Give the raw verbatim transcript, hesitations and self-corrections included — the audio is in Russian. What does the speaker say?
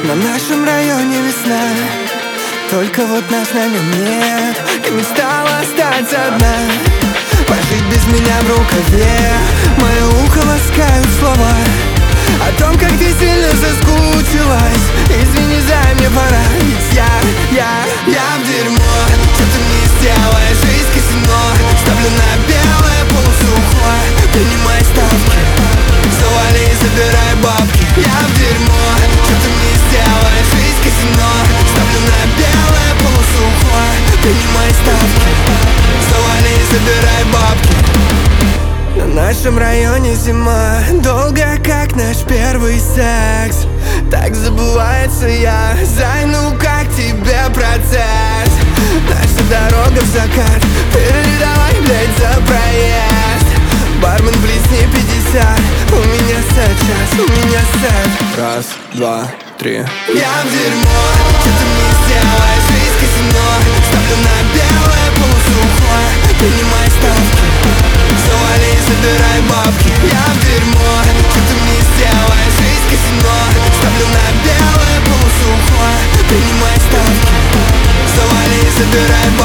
На нашем районе весна, только вот нас на нем нет. Ты мечтала остаться одна, пожить без меня в рукаве. Мое ухо ласкают слова о том, как ты сильно соскучилась. Извини, зай, мне пора, ведь я, я, я в дерьмо. Что ты мне сделаешь, жизнь казино. Ставлю на белое полусухое, принимай ставки, завали, забирай бабки. Я в дерьмо. Что ты мне сделаешь, жизнь казино. Ставлю на белое полусухое, принимай ставки, завали, забирай бабки. На нашем районе зима, долгая, как наш первый секс. Так забывается я, зай, ну как тебе процесс? Наша дорога в закат, передавай, блядь, за проезд. Бармен, плесни пятьдесят, у меня сет час, у меня сет. Раз, два, три. Я в дерьмо, что ты мне сделаешь, жизнь казино. Ставлю на белое полусухое, принимай ставки, завали, забирай бабки. Я в дерьмо, что ты мне сделаешь, жизнь казино. Ставлю на белое полусухое, принимай ставки, завали, забирай бабки.